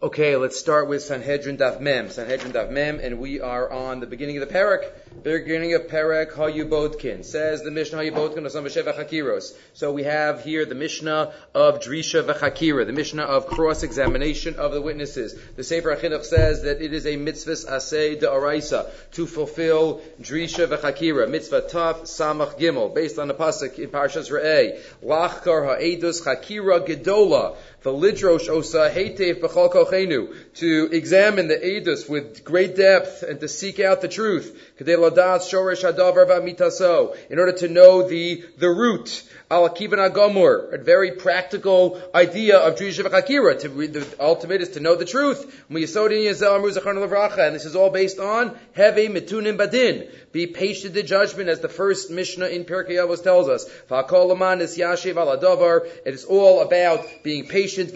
Okay, let's start with Sanhedrin Daf Mem. Sanhedrin Daf Mem, and we are on the beginning of the parak. Beginning of parak Hayubotkin. Says the Mishnah Hayubotkin Osam V'Sheva Chakiros. So we have here the Mishnah of Drisha V'Chakira, the Mishnah of cross-examination of the witnesses. The Sefer HaChinuch says that it is a mitzvahs aseh de'oraisa to fulfill Drisha V'Chakira. Mitzvah Taf Samach Gimel, based on the pasuk in Parshas Re'eh. Lachkar ha'edus Chakira Gedola. V'lidrosh osa heitev b'chol kochenu, to examine the edus with great depth and to seek out the truth. Kedei ladat shoresh hadavar v'amitaso, in order to know the root. Al kivan agomur, a very practical idea of Drisha v'Chakira. The ultimate is to know the truth. And this is all based on heve mitunim badin. Be patient in judgment, as the first Mishnah in Pirkei Avos tells us. It is all about being patient.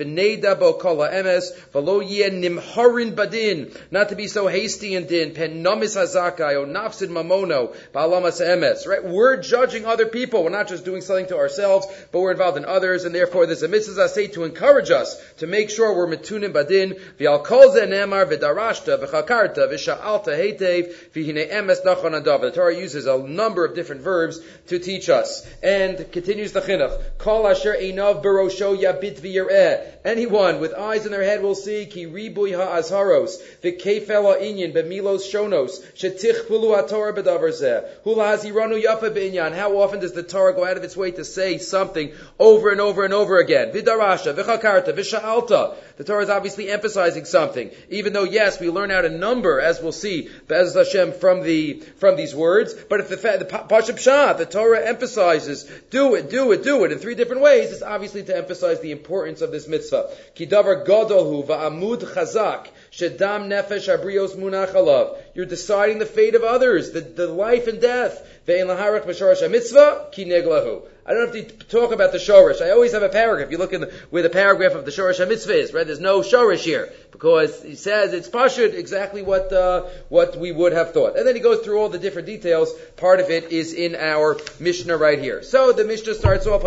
Not to be so hasty in din. Right? We're judging other people. We're not just doing something to ourselves, but we're involved in others, and therefore there's a mitzvah say to encourage us to make sure we're mitunim badin. The Torah uses a number of different verbs to teach us. And continues the chinuch. Kol asher einav barosho yabit v'yireh. Anyone with eyes in their head will see ki ribui ha'azharos v'keifel ha'inyan b'milos shonos shetichpulu ha'torah b'davar zeh hula haziranu yafa b'inyan. How often does the Torah go out of its way to say something over and over and over again? V'darasha, v'chakarta, v'sha'alta. The Torah is obviously emphasizing something. Even though, yes, we learn out a number, as we'll see, Be'ez Hashem, from these words, but if the Pashup Pshat, the Torah emphasizes, do it in three different ways, it's obviously to emphasize the importance of this mitzvah. Ki davar gadolhu va'amud chazak, shedam nefesh abrios munach alav. You're deciding the fate of others, the life and death. Ve'en laharach b'sharash ha-mitzvah, ki neglahu. I don't have to talk about the shorish. I always have a paragraph. You look where the paragraph of the shorish ha-mitzvah is, right? There's no shorish here, because he says it's pashut, exactly what we would have thought. And then he goes through all the different details. Part of it is in our Mishnah right here. So the Mishnah starts off,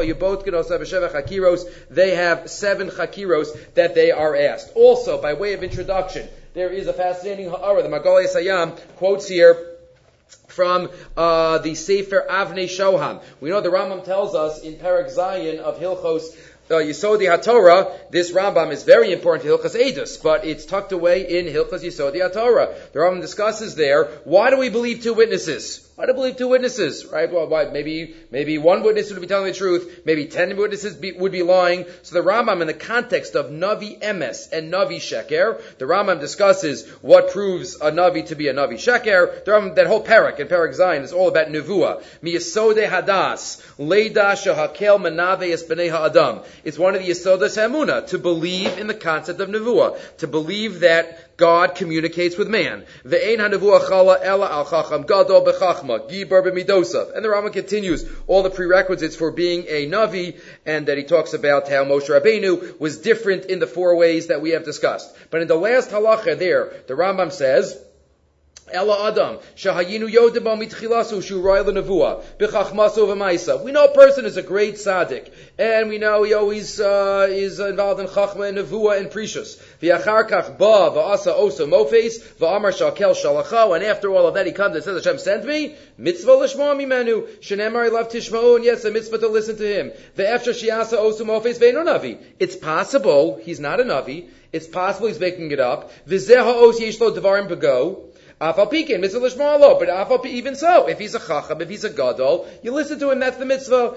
they have 7 chakiros that they are asked. Also, by way of introduction, there is a fascinating ha'ara. The Magalei Sayam quotes here from the Sefer Avnei Shoham. We know the Rambam tells us in Perek Zayin of Hilchos Yisodi HaTorah, this Rambam is very important to Hilchos Edus, but it's tucked away in Hilchos Yisodi HaTorah. The Rambam discusses there, why do we believe 2 witnesses? Why do we believe 2 witnesses? Right? Well, maybe one witness would be telling the truth, maybe 10 witnesses would be lying. So the Rambam, in the context of Navi Emes and Navi Sheker, the Rambam discusses what proves a Navi to be a Navi Sheker. The Rambam, that whole parak, in Parak Zayin, is all about Nevuah. Miyasode Hadas, Leida Shahakel Menave Es B'nei Ha'adam. It's one of the Yesodas HaEmunah, to believe in the concept of Nevuah, to believe that God communicates with man. Ve'ein ha'nevuah chala ela al chacham gadol bechachma gibar b'midosav. And the Rambam continues all the prerequisites for being a Navi, and that he talks about how Moshe Rabbeinu was different in the 4 ways that we have discussed. But in the last halacha there, the Rambam says, Ela Adam, Shahayinu Yodeba Mitchilasu Shurai Lenavua, Bichachmaso V'maisa. We know a person is a great tzaddik, and we know he always is involved in Chachma and Nevuah and Precious. V'yachar kach ba v'asa osa mofes v'amar shakel shalacha. And after all of that, he comes and says, Hashem sent me. Mitzvah lishma mimenu. Shenemar I love tishma'u, and yes, a mitzvah to listen to him. Ve'efshar shiasa osa mofes ve'eno navi. It's possible he's not a navi. It's possible he's making it up. V'zeh ha'os yesh lo devarim b'go. But even so, if he's a chacham, if he's a gadol, you listen to him, that's the mitzvah.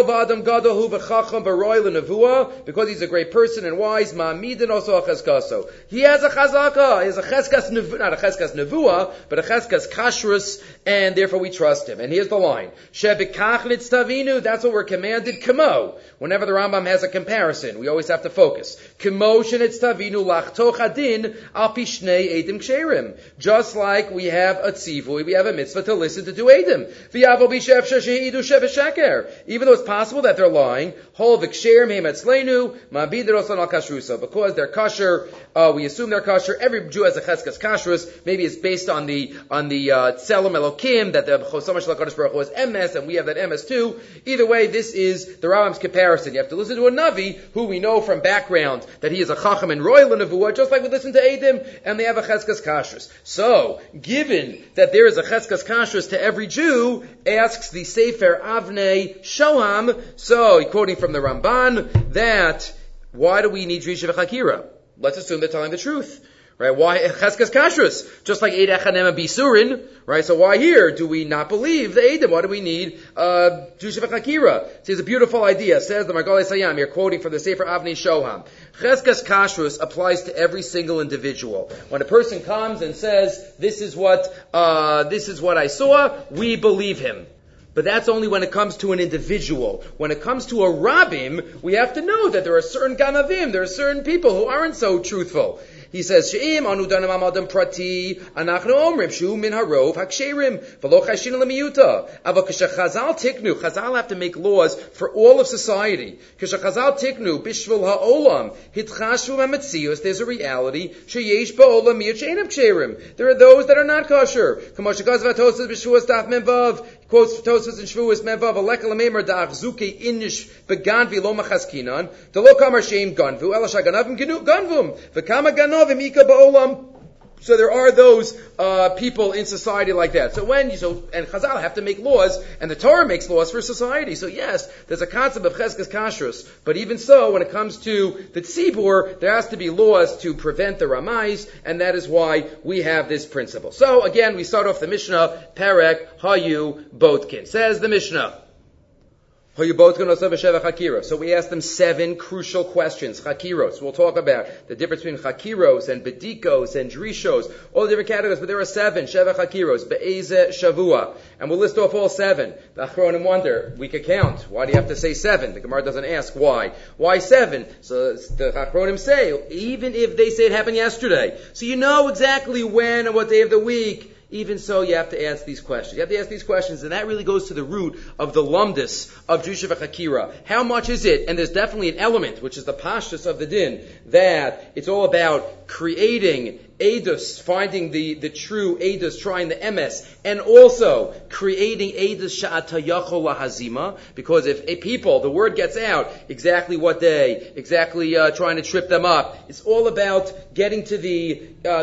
Because he's a great person and wise, he has a chazaka, he has a cheskas, not a cheskas nevuah, but a cheskas kashrus, and therefore we trust him. And here's the line. That's what we're commanded, kamo. Whenever the Rambam has a comparison, we always have to focus. Just like like we have a tzivui, we have a mitzvah to listen to two edim. Even though it's possible that they're lying, because they're kosher, we assume they're kosher. Every Jew has a cheskas kashrus. Maybe it's based on the tzelem elokim, that the Chosam Shel HaKadosh Baruch Hu is emes, and we have that emes too. Either way, this is the Rambam's comparison. You have to listen to a Navi, who we know from background that he is a Chacham and Royal Nevuah, just like we listen to Eidim, and they have a Cheskas Kashrus. So, given that there is a Cheskas Kashrus to every Jew, asks the Sefer Avnei Shoham, so, quoting from the Ramban, that, why do we need Drisha v'Chakira? Let's assume they're telling the truth. Right? Why Cheskas Kashrus? Just like Eid Echanema Bisurin, right? So why here do we not believe the Eidim? Why do we need Drisha v'Chakira? See, it's a beautiful idea. Says the Margolei Sayam, you're quoting from the Sefer Avnei Shoham. Cheskas Kashrus applies to every single individual. When a person comes and says, this is what I saw, we believe him. But that's only when it comes to an individual. When it comes to a rabbim, we have to know that there are certain ganavim, there are certain people who aren't so truthful. He says, "She'im anu danim amadam prati, anachnu omrim shu min harov haksherim v'lo chashin lemiyuta." Ava k'shechazal tiknu, Chazal have to make laws for all of society. K'shechazal tiknu bishvul ha'olam hitchashu ha'metzius. There's a reality. Sheyesh ba'olam miyut she'enam ksherim. There are those that are not kosher. K'moshekaz v'atosas b'shuas daf menvav. Quotes Tosfos and Shvuas Menvav Aleka Lamemer Da'ach Zuke Inish Beganvi Lo Machaskinan Delo Kamar Sheim Ganvu Elasha Ganavim Ganvum V'Kama Ganavim Ika Ba'olam. So there are those people in society like that. And Chazal have to make laws, and the Torah makes laws for society. So yes, there's a concept of Cheskas Kashrus, but even so, when it comes to the Tzibur, there has to be laws to prevent the Ramais, and that is why we have this principle. So again, we start off the Mishnah, Perek Hayu Botkin. Says the Mishnah, so we asked them 7 crucial questions. Chakiros. We'll talk about the difference between chakiros and bedikos and drishos, all the different categories, but there are 7. Sheva chakiros, be'eze shavua. And we'll list off all 7. The Achronim wonder, we could count. Why do you have to say 7? The Gemara doesn't ask why. Why 7? So the Achronim say, even if they say it happened yesterday, so you know exactly when and what day of the week, even so, you have to ask these questions. You have to ask these questions, and that really goes to the root of the lumdus of Drisha v'Chakira. How much is it? And there's definitely an element, which is the pashtus of the din, that it's all about creating Eidus, finding the true Eidus, trying the emes, and also creating Eidus sha'ata yachol lahazima, because if the word gets out, exactly what day, trying to trip them up, it's all about getting to the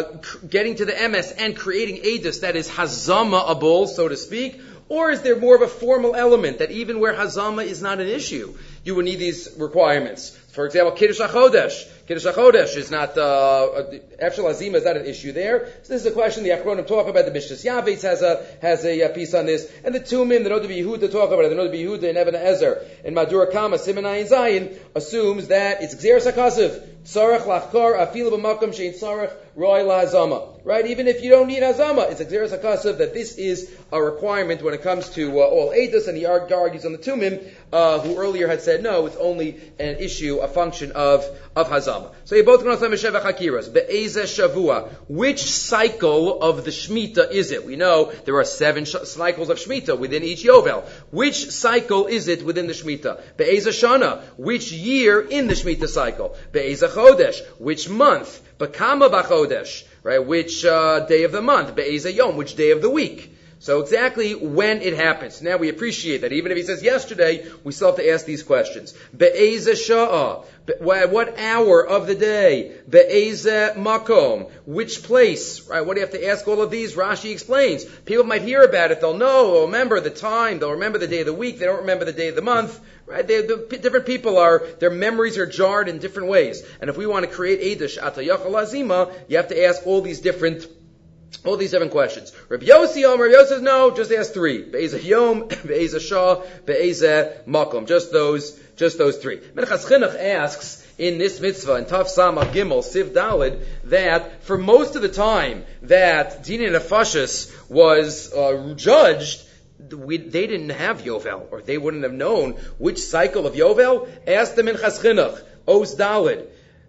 emes and creating Eidus that is hazama-able, so to speak. Or is there more of a formal element that even where hazama is not an issue, you would need these requirements? For example, Kiddush HaChodesh. Kiddush HaChodesh is not, Efshel Hazima is not an issue there. So this is a question the Achronim talk about. The Mishnas Yavetz has a piece on this. And the Tumim, the Noda B'Yehuda talk about it. The Noda B'Yehuda and Eben Ezer and Madura Kama, Siman Ayin Zayin, assumes that it's Gzeres HaKasev. Tzarech lachkor afilu b'makom shein tzarech roi lahazama. Right? Even if you don't need hazama, it's a Gzeres HaKasev that this is a requirement when it comes to all Eidos, and he argues on the Tumim, who earlier had said no, it's only an issue, a function of hazama. So you both know Sheva Chakiras. Be'ezeh Shavua. Which cycle of the Shemitah is it? We know there are 7 cycles of Shemitah within each Yovel. Which cycle is it within the Shemitah? Be'ezeh Shana. Which year in the Shemitah cycle? Be'ezeh Chodesh. Which month? Bekama b'Chodesh. Right? Which day of the month? Be'ezeh Yom. Which day of the week? So exactly when it happens. Now we appreciate that. Even if he says yesterday, we still have to ask these questions. Be'ezeh sha'ah. What hour of the day? Be'ezeh makom. Which place? Right? What do you have to ask all of these? Rashi explains. People might hear about it. They'll know. They'll remember the time. They'll remember the day of the week. They don't remember the day of the month. Right? Different people their memories are jarred in different ways. And if we want to create Eidush Ata Yachal Azima, you have to ask all these different questions. Rabbi Yossi says no, just ask 3. Be'ezeh Yom, Be'ezeh Shah, Be'ezeh Makom. Just those 3. Menachas Chinuch asks in this mitzvah, in Tav Samach Gimel, Siv Dalid, that for most of the time that Dinei Nefashis was judged, they didn't have Yovel, or they wouldn't have known which cycle of Yovel. Ask them in Chas Chinuch, Os Dalid.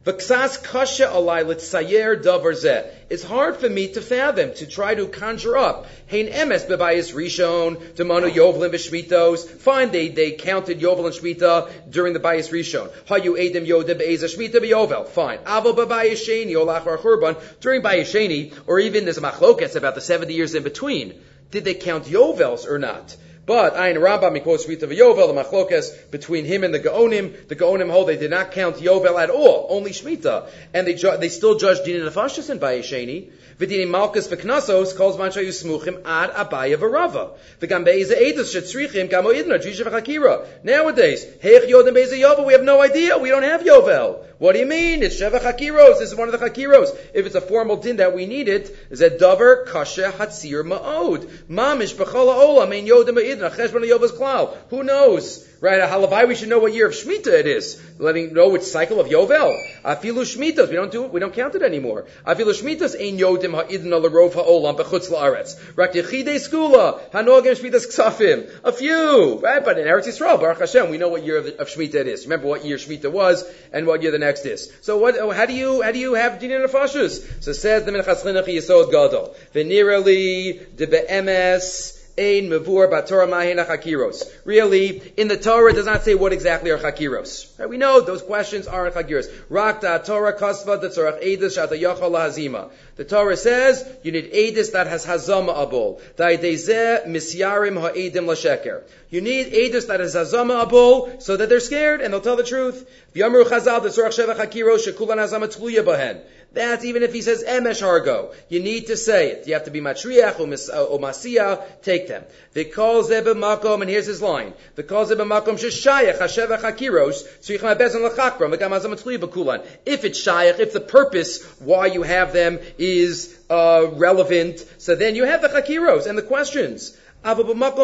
V'ksas kasha alai l'tsayer davar zeh. It's hard for me to fathom, to try to conjure up. Hein emes bebayis rishon, demanu yovlin v'shmitos. Fine, they counted yovel and shmita during the bayis rishon. Hayu edim yodeh be'eza shmita be'yovel. Fine. Avo bebayis sheni olachar churban. During bayis sheni, or even there's a machlokas about the 70 years in between. Did they count yovels or not? But Ayin Rambam, he quotes Shmita v'Yovel, the machlokas between him and the Gaonim. The Gaonim hold they did not count Yovel at all, only Shmita, and they still judged Dinah Nefashis in Bayesheni. V'Dinei Malkus v'Knasos calls Manchayu Smuchim ad Abaya v'Rava. V'Gam Be'ezeh Eidos Shetzrichim Gamo Idna Trisha v'Chakira. Nowadays, Heich Yodem Be'ezeh Yovel, we have no idea. We don't have Yovel. What do you mean? It's Sheva Chakiros. This is one of the Chakiros. If it's a formal din that we need it, is that Dover Kasha Hatzir Ma'od. Mamish B'Chala Olam Ein Yodem Be'idna Cheshbon Yovel's Klal. Who knows? Right, Halavai, we should know what year of Shemitah it is. Letting know which cycle of Yovel. Afilu Shmitas, we don't count it anymore. Afilu Shmitas Ein Yodim Ha'idna L'Rov Ha'olam B'Chutz La'aretz. Rak Yechidei Skula, Hanogim Shmitas Ksafim. A few, right? But in Eretz Yisrael, Baruch Hashem, we know what year of Shemitah it is. Remember what year Shemitah was and what year the next is. So how do you have Dinah Nefashos? So says the Minchas Chinuch Yesod Gadol. V'nirali de be'emes ein mevur b'Torah mahin chakiros. Really, in the Torah it does not say what exactly are chakiros. Right? We know those questions aren't chakiros. Rak da Torah kasva da tzorach edus shata yachal lahazima. The Torah says you need edus that has hazama abul. Da'idezeh misyarim ha'edim l'sheker. You need edus that has hazama abul so that they're scared and they'll tell the truth. V'yamru chazal da tzorach sheva chakiros shekulan hazama tluya bahen. That's even if he says emesh hargo. You need to say it. You have to be matriach or masiyah. Take them. V'kol zeh b'makom, and here's his line. V'kol zeh b'makom sheshayach hasheva chakiros tzrichim ha'bezin l'chakram v'gam hazam tzluya b'kulan. If it's shayach, if the purpose why you have them is relevant, so then you have the chakiros and the questions. But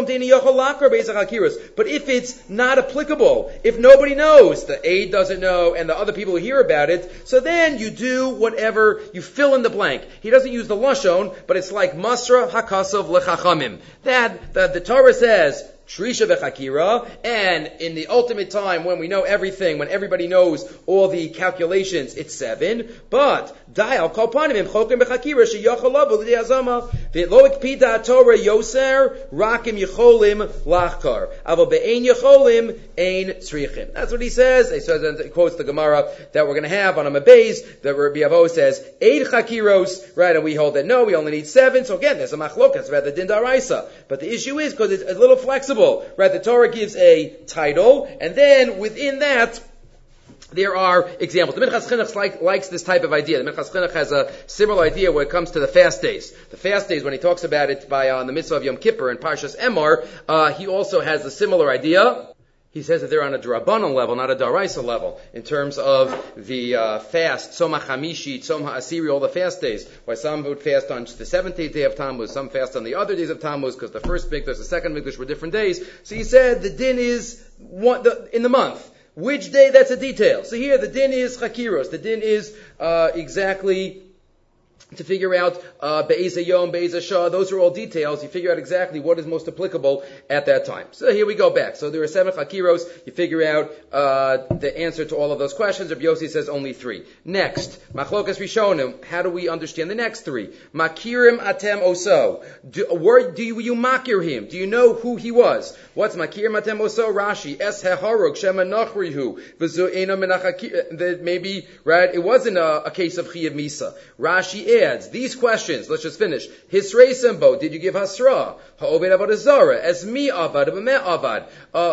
if it's not applicable, if nobody knows, the aide doesn't know, and the other people who hear about it, so then you do whatever, you fill in the blank. He doesn't use the lashon, but it's like Masra Hakasov Lechachamim. That the Torah says, Trisha v'chakira, and in the ultimate time when we know everything, when everybody knows all the calculations, it's 7. But Dial Kalpanim Chokim b'chakira sheyachalav l'dei azama v'loik pida Torah yoser rakim yecholim lachkar avo be'ein yecholim ein tzrichim. That's what he says. He says, and he quotes the Gemara that we're going to have on a Mabez that Rabbi Avo says 8 chakiros, right? And we hold that no, we only need 7. So again, there's a machlokas about the din daraisa. But the issue is because it's a little flexible. Right, the Torah gives a title, and then within that, there are examples. The Minchas Chinuch likes this type of idea. The Minchas Chinuch has a similar idea when it comes to the fast days. The fast days, when he talks about it on the mitzvah of Yom Kippur and Parshas Emor, he also has a similar idea. He says that they're on a D'Rabbanan level, not a D'Oraisa level, in terms of the fast, Tzom HaChamishi, Tzom HaAsiri, all the fast days. Why some would fast on the 17th day of Tammuz, some fast on the other days of Tammuz, because the first Mikdash, the second Mikdash were different days. So he said the din is in the month. Which day, that's a detail. So here the din is Chakiros. The din is exactly to figure out Be'ezah Yom, Be'ezah Shah, those are all details. You figure out exactly what is most applicable at that time. So here we go back. So there are 7 Chakiros. You figure out the answer to all of those questions. Rabbi Yossi says only 3. Next, Machlokas Rishonim. How do we understand the next 3? Makirim Atem Oso. Do you makir him? Do you know who he was? What's Makirim Atem Oso? Rashi. Es Heharok Shema Nachrihu. V'zu Eno Menachakir. Maybe, right, it wasn't a case of Chiyav Misa. Rashi adds these questions. Let's just finish. Hisrei Simbo, did you give Hasra? Ha'obed Avodah Zarah, as mi avad, b'meh avad.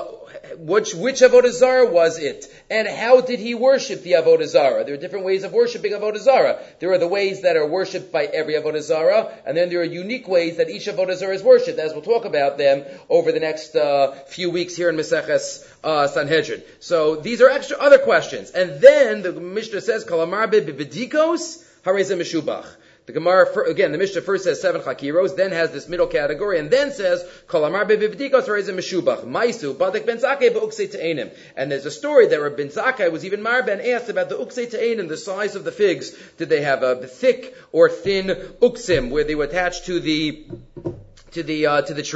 Which Avodah Zarah was it? And how did he worship the Avodah Zarah? There are different ways of worshiping Avodah Zarah. There are the ways that are worshipped by every Avodah Zarah, and then there are unique ways that each Avodah Zarah is worshipped, as we'll talk about them over the next few weeks here in Maseches Sanhedrin. So these are extra other questions. And then the Mishnah says, Kalamar b'bedikos, harezeh meshubach. The Gemara, again, the Mishnah first says 7 chakiros, then has this middle category, and then says, Kalamar b'bedikos harezeh meshubach. Maisu, badek ben zakei b'uksei te'enim. And there's a story that Rabbi ben Zakkai was even marben asked about the uksei te'enim, the size of the figs. Did they have a thick or thin uksim, where they were attached to the tree?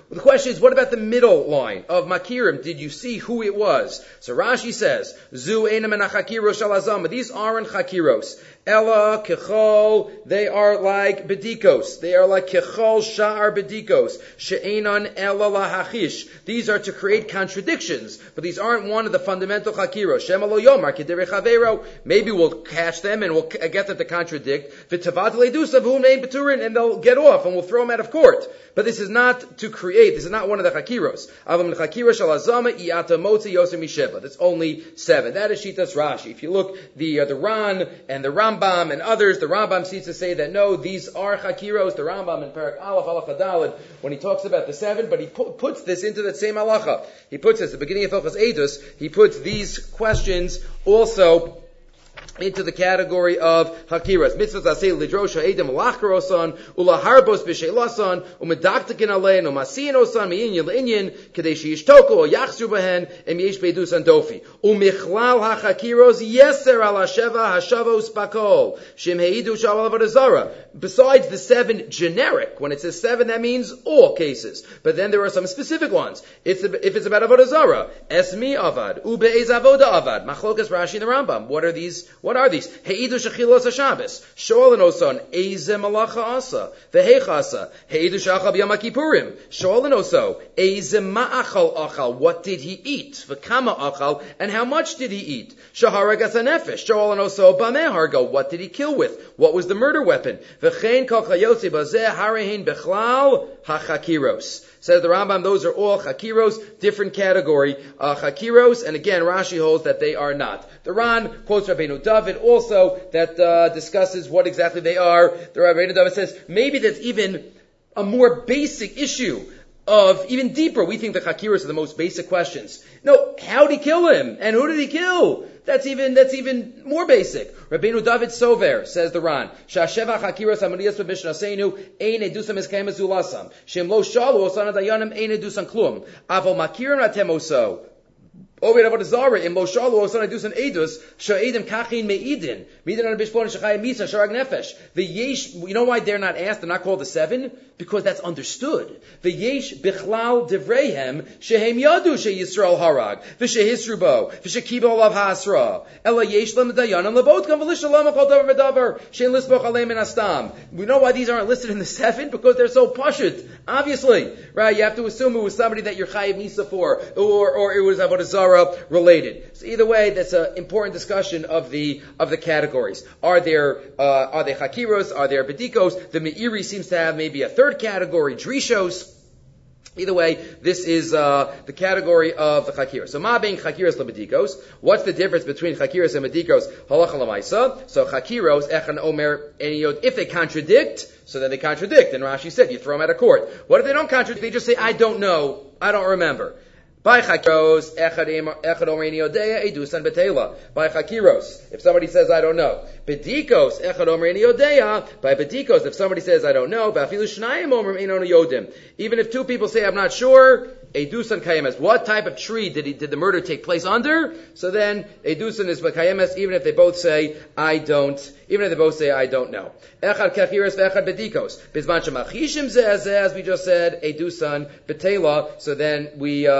The question is, what about the middle line of Makirim? Did you see who it was? So Rashi says, Zu einam en hachakiros shel hazama. These aren't chakiros. Ella kechol, they are like bedikos. They are like kechol sha'ar bedikos. She'enon ella lahachish. These are to create contradictions, but these aren't one of the fundamental chakiros. Shema lo yomar kedere chavero. Maybe we'll catch them and we'll get them to contradict. V'tavad ledusa v'hu mein beturin, and they'll get off and we'll throw them out of court. But this is not to create. This is not one of the chakiros. Avam chakiros shel hazama iyata motzi yoser misheva. That's only 7. That is Shitas Rashi. If you look the Ran and the Rambam and others, the Rambam seems to say that no, these are chakiros. The Rambam in Parak Aleph Halacha Daled, when he talks about the 7, but he puts this into that same halacha. He puts this at the beginning of Hilchos Eidus. He puts these questions also into the category of hakiras. Mitzvot aseh lidrosh ha'edem lachkarosan ulaharbos b'sheilasan umedaktikin alein umasiyin osan meinyin leinyin kadei sheyishtoko or yachzru behen em yesh beidusan dofi umichlal hachakiros yeser al hasheva hashavos bakol shem heidu shaval avodah zara. Besides the 7 generic, when it says 7, that means all cases. But then there are some specific ones. If it's about avodah zara, esmi avad ube'ez avoda avad machlokas Rashi and the Rambam. What are these? Heidu shechilos haShabbos. Sho'alin oson, eze malacha asa. V'heich asa. Heidu shachal b'yom HaKippurim. Sho'alin oso, eze ma'achal achal. What did he eat? V'kama achal. And how much did he eat? Shaharagas hanefesh. Sho'alin oso, b'meh hargo. What did he kill with? What was the murder weapon? V'chein kol chayotzi bazeh harehin bechlal hachakiros. Says the Rambam, those are all chakiros, different category chakiros, and again, Rashi holds that they are not. The Ran quotes Rabbeinu David also that discusses what exactly they are. The Rabbeinu David says maybe that's even a more basic issue of even deeper. We think the chakiros are the most basic questions. No, how did he kill him? And who did he kill? That's even more basic. Rabbeinu David Sover, says the Ran, Shasheva chakiros hamariyas b'mishnasenu ein edusam eskayim azulasam. Shem lo shalu osan adayanim ein edusan klum. Aval makirim atem oso. Ovid avodah zara im lo shalu osan edusan edus sha'edim kachin meidin. Midin an bishpon shachayim misa sharag nefesh. The yesh, you know why they're not asked, they're not called the 7? Because that's understood. The yesh bichlal divreihem shehem yadu sheyisrael harag v'shehisru bo v'shekibo olav ha'asra ela yesh lem dayanam lebotkom v'lishalom achol davar v'davar shein lisboch aleim min astam. We know why these aren't listed in the 7, because they're so pashut. Obviously, right? You have to assume it was somebody that you're chayiv misa for, or it was avodah zara related. So either way, that's an important discussion of the categories. Are they chakiros? Are there bedikos? The Meiri seems to have maybe a third category, drishos. Either way, this is the category of the chakiros. So ma being chakiros lebedikos. What's the difference between chakiros and bedikos? Halacha lemaisa. So chakiros echan omer eniyod. If they contradict, so then they contradict. And Rashi said you throw them out of court. What if they don't contradict? They just say I don't know, I don't remember. By chakiros, echad omer eniyodea edusan betela. By chakiros, if somebody says I don't know. Bedikos, echad omer eniyodea. By bedikos, if somebody says I don't know, ba'afilu shnayim omer eino yodim. Even if 2 people say I'm not sure, edusan kayemes. What type of tree did the murder take place under? So then edusan is kayemes, even if they both say I don't. Even if they both say I don't know. Echad kachiros ve'echad bedikos. Bizman shemachishim zeh, as we just said, edusan betela. So then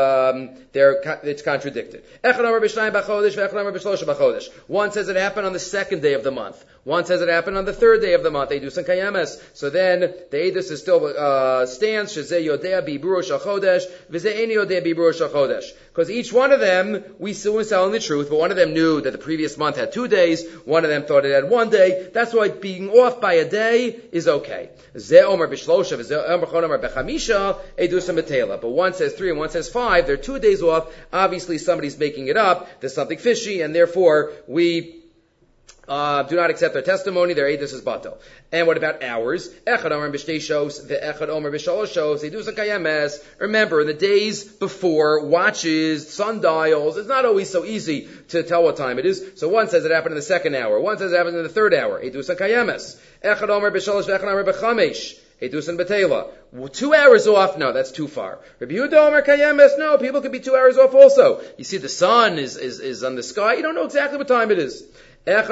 it's contradicted. Echad omer b'shnayim b'chodesh ve'echad omer b'shlosha b'chodesh. One says it happened on the 2nd day of the month. One says it happened on the 3rd day of the month. Edusan kayemes. So then the edus is still stands. Shezeh yodea b'iburo shel chodesh v'zeh eni yodea b'iburo shel chodesh. Because each one of them, we still was telling the truth, but one of them knew that the previous month had 2 days. One of them thought it had 1 day. That's why being off by a day is okay. Zeh omer b'shlosha v'zeh omer b'chamisha edusan betela. But one says 3 and one says 5. They're 2 days off. Obviously, somebody's making it up. There's something fishy, and therefore we do not accept their testimony. Their edus is batel. And what about hours? Echad omer b'shteishos ve'echad omer b'shaloshos edusan kayemes. Remember, in the days before, watches, sundials, it's not always so easy to tell what time it is. So one says it happened in the 2nd hour. One says it happened in the 3rd hour. Edusan kayemes. Echad omer b'shalosh ve'echad omer b'chamesh. Edusan betela. 2 hours off? No, that's too far. Rabbi Yehuda Omer kayemes. No, people could be 2 hours off also. You see the sun is on the sky. You don't know exactly what time it is. But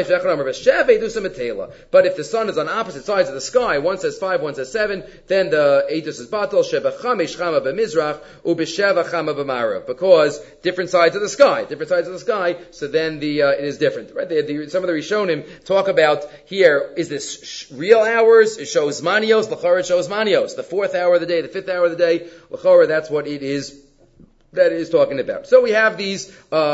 if the sun is on opposite sides of the sky, one says 5, one says 7, then the edus is batal. Shebechamesh chama b'mizrach u'b'sheva chama b'marav, because different sides of the sky. So then it is different, right? Some of the Rishonim talk about here: is this real hours? It shows manios. L'chora it shows manios. The 4th hour of the day, the 5th hour of the day. L'chora, that's what it is. That it is talking about. So we have these.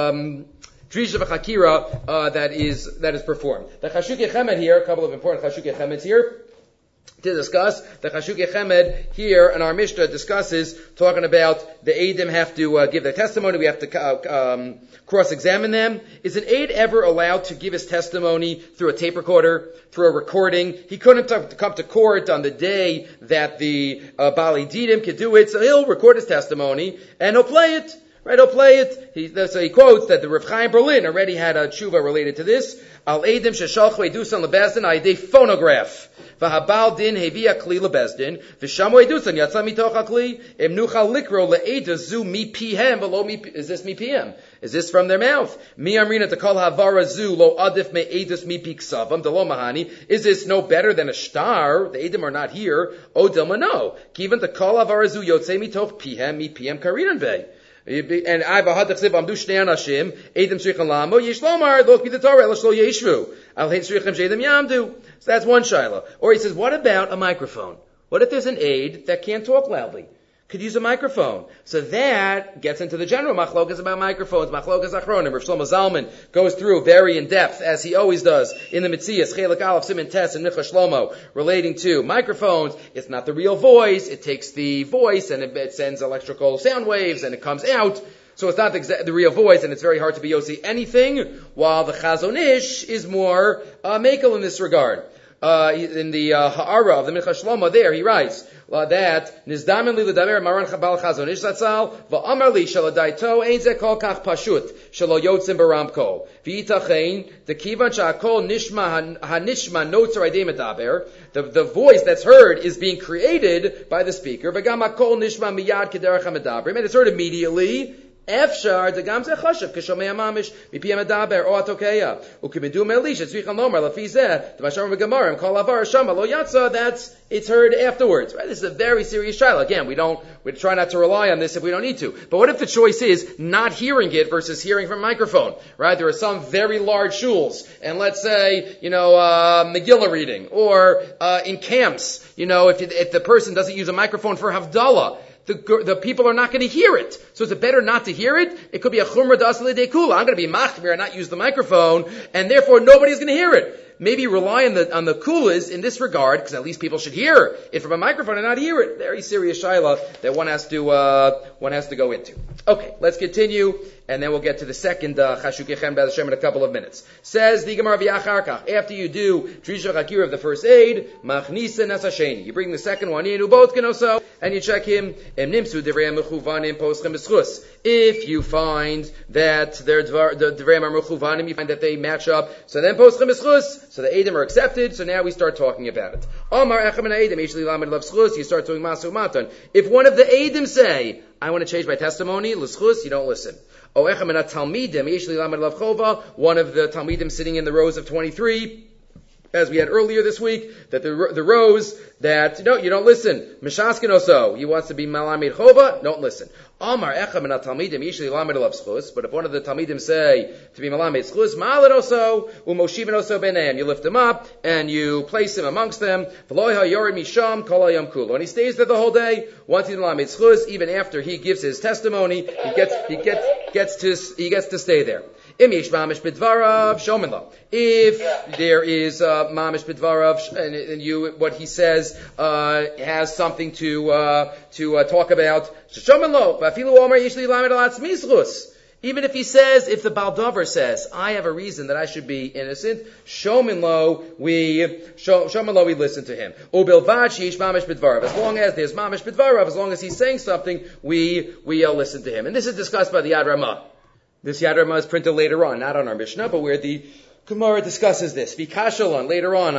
Drisha v'chakira that is performed. The Chashukei Chemed here, a couple of important Chashukei Chemeds here to discuss. The Chashukei Chemed here in our Mishnah discusses, talking about the Eidim have to give their testimony, we have to cross-examine them. Is an Eid ever allowed to give his testimony through a tape recorder, through a recording? He couldn't come to court on the day that the Bali Didim could do it, so he'll record his testimony and he'll play it. Right, he'll play it. So he quotes that the Rav Chaim Berlin already had a tshuva related to this. Al edim sheshalchu edusan lebezdin ayidei phonograph. V'habal din hevia kli lebezdin. V'shamu edusan yatsa mitoch hakli. Im nuchal likro le'eda zu mi pihem v'lo mi. Is this mi pihem? Is this from their mouth? Mi amrina tekol havara zu lo adif me edus mi piksavam delo mahani. Is this no better than a star? The edim are not here. O dilma no. Given tekol havara zu yotze mitoch pihem mi pihem karinan vei. And I v'hadachziv amdu shnei anashim edim shricham lamo yishlomar look be the Torah l'shlo yeshvu al hate shricham shedim yamdu. So that's one shaila. Or he says, what about a microphone? What if there's an aid that can't talk loudly? Could use a microphone. So that gets into the general machlokas about microphones. Machlokas achronim. Rav Shlomo Zalman goes through very in depth, as he always does, in the Metzias, Chelik Aleph, Siman Tes, and Mincha Shlomo, relating to microphones. It's not the real voice. It takes the voice and it sends electrical sound waves and it comes out. So it's not the real voice, and it's very hard to be Yossi anything, while the Chazon Ish is more makel in this regard. In the Ha'ara of the Mincha Shlomo there, he writes that Nizdamen li l'daber Maran Chabal Chazon Ish Zatzal v'amar li shaladaito ein ze kol kach pashut shelo yotzim baramkol v'yitachein the kivan sha'akol nishma hanishma notzer aydei medaber. The voice that's heard is being created by the speaker. V'gam hakol nishma miyad kederach hamedaber, and it's heard immediately. Efshar degam ze chashav k'shomei mamish mipi medaber o atokeya ukimedu melish tzricham lomar lafi zeh t'mashar v'gamarim kol avar shama lo yatsa. That's it's heard afterwards. Right? This is a very serious trial. Again, we try not to rely on this if we don't need to. But what if the choice is not hearing it versus hearing from a microphone? Right? There are some very large shuls, and let's say Megillah reading, or in camps. If the person doesn't use a microphone for Havdalah, the people are not going to hear it. So is it better not to hear it? It could be a chumrah d'asli de kula. I'm going to be machmir and not use the microphone, and therefore nobody's going to hear it. Maybe rely on the kulas in this regard, because at least people should hear it from a microphone and not hear it. Very serious shaila that one has to go into. Okay, let's continue, and then we'll get to the second Chashukei Chemed B'ez Hashem in a couple of minutes. Says the Gemara v'yacharkach, after you do Drisha Chakira of the first aid, machnisa nesasheni. You bring the second one in, both can also, and you check him. Emnimsu divrei mechuvanim poschem b'schus. If you find that the divrei are mechuvanim, you find that they match up, so then poschem b'schus. So the Eidim are accepted, so now we start talking about it. Omar Echem and Eidim, Yishli Lamed Lav Schus, you start doing Masu Matan. If one of the Eidim say, I want to change my testimony, L'schus, you don't listen. O Echem and Talmidim, Yishli Lamed Lav Chova, one of the Talmidim sitting in the rows of 23, as we had earlier this week, that the rows that, you don't listen. Mishaskin also, he wants to be Malamid Chova, don't listen. Amar Echem and Talmidim Yishli Lamed Lav Schus, but if one of the Talmidim say to be Malamid Schus, Ma'alid also, Umoshivan also Beneim, you lift him up and you place him amongst them. V'loiha Yored Misham Kol Hayom Kulo, and he stays there the whole day, wanting Malamid Schus, even after he gives his testimony, he gets to stay there. If there is mamish b'dvarav, and what he says has something to talk about, even if he says, if the Baldover says, I have a reason that I should be innocent, we listen to him. As long as there's mamish b'dvarav, as long as he's saying something, we listen to him. And this is discussed by the Yad Ramah. This Yad Ramah is printed later on, not on our Mishnah, but where the Gemara discusses this. Vikashalon later on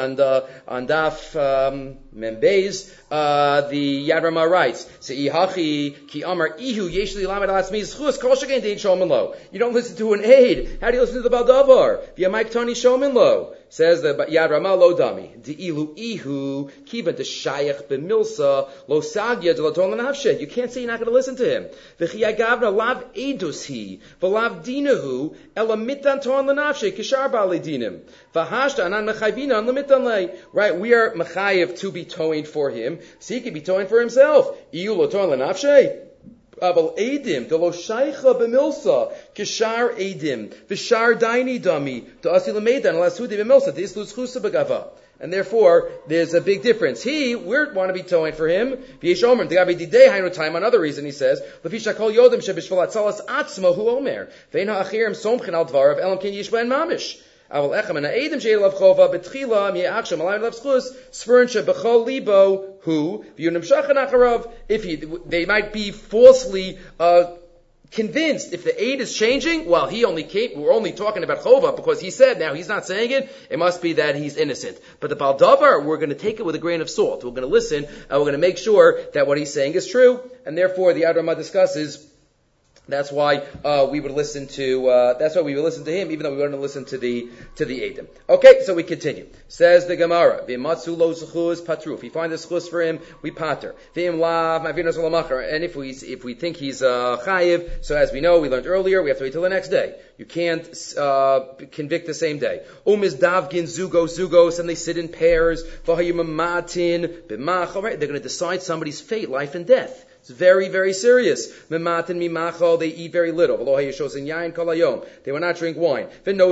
Daf Membeis, the Yad Ramah writes, "Seihachi ki amar ihu yeshli lamed alatzmi zchus kol shekain dein shomin lo." You don't listen to an aid. How do you listen to the baldavar? Via Mike Tony shomin lo. Says the Yad Ramah lo dami. Di'ilu ihu kivan deshayach b'milsa lo sagya de laton l'nafshe. You can't say you're not going to listen to him. V'chiyagavna lav edus he v'lav dinahu elamitan ton l'nafshe kishar bali dinim. V'hashta anan mechayvina an lamitan lei. Right, we are mechayev to be towing for him, so he can be towing for himself. Iu laton l'nafshe. Aval edim, the lo shaycha b'milsa, kishar edim, v'shar daini dami, to asi l'meidan, l'asudi b'milsa, to islu zchusa b'gava. And therefore, there's a big difference. We want to be towing for him. V'yesh omer, t'gabi didei hainu time, another reason he says, l'fisha kol yodem shebishvil atzalas atzma hu omer, v'ein ha'achirim somchin al dvarav, elam ken yishba en mamish. Aval echem and ha'edim she'elav chova, betchila, mi'achshem, alayim lav schus, sfern shebechol libo, who, v'yunim shachan acharav, they might be falsely, convinced if the aid is changing, well, we're only talking about chova because he said now he's not saying it, it must be that he's innocent. But the baldavar, we're going to take it with a grain of salt. We're going to listen and we're going to make sure that what he's saying is true. And therefore, the Yad Ramah discusses that's why we would listen to him, even though we wouldn't listen to the Edom. Okay, so we continue. Says the Gemara, V'matzu lo zechus patru. If we find a zechus for him, we pater. V'im lav ma'avinos olamachar. And if we think he's chayiv, so as we know, we learned earlier, we have to wait till the next day. You can't convict the same day. Umiz davgin zugos, and they sit in pairs. V'hayimamatin b'machal. They're going to decide somebody's fate, life and death. It's very, very serious. Mematin mimachal, they eat very little. They will not drink wine.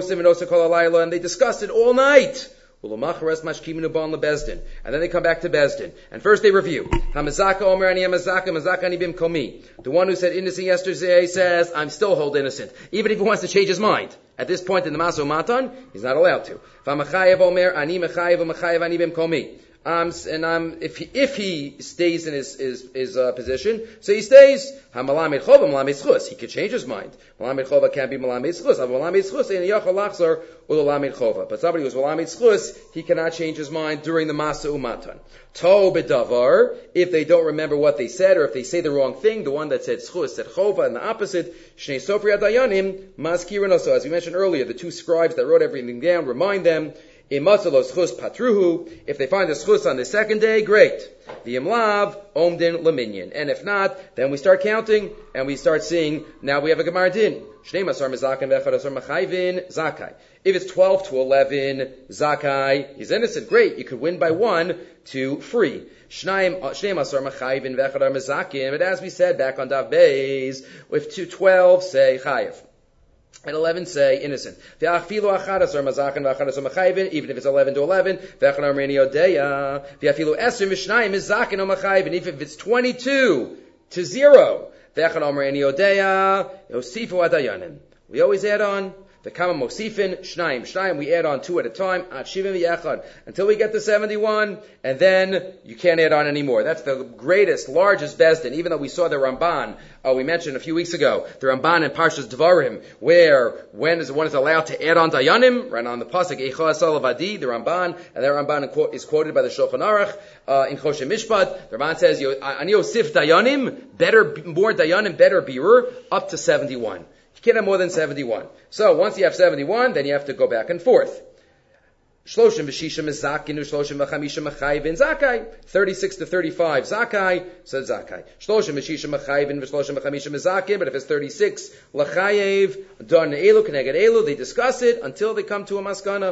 And they discussed it all night. And then they come back to Bezdin. And first they review. The one who said innocent yesterday says, I'm still hold innocent. Even if he wants to change his mind. At this point in the Maso Matan, he's not allowed to. If he stays in his position, so he stays. He could change his mind. Malamed chova can't be malamed zchus. But somebody who's malamed zchus, he cannot change his mind during the masa umatan. To bedavar, if they don't remember what they said, or if they say the wrong thing, the one that said zchus said chova, and the opposite, shnei sofri adayanim maskirin also. As we mentioned earlier, the two scribes that wrote everything down remind them. If they find the schus on the second day, great. The imlav omdin laminyan. And if not, then we start counting and we start seeing. Now we have a gemar din. If it's 12 to 11, zakai, he's innocent. Great, you could win by 1 to free. But as we said back on Daf Beis, with 12 say chayiv. And 11 say innocent. Even if it's 11 to 11, and if it's 22 to 0, we always add on. The kama mosifin shnayim, we add on 2 at a time, until we get to 71, and then you can't add on anymore. That's the greatest, largest Bezdin, even though we saw the Ramban, we mentioned a few weeks ago, the Ramban in Parshas Devarim, where one is allowed to add on Dayanim, right on the Pasuk, Eicha Asal Avadi, the Ramban, and that Ramban is quoted by the Shulchan Aruch, in Choshen Mishpat. The Ramban says, Ani Osif Dayanim, more Dayanim, better Birur, up to 71. You can't have more than 71. So once you have 71, then you have to go back and forth. 36 to 35 zakai, so zakai. But if it's 36, lachayev, don elu, keneged elu, they discuss it until they come to a maskana.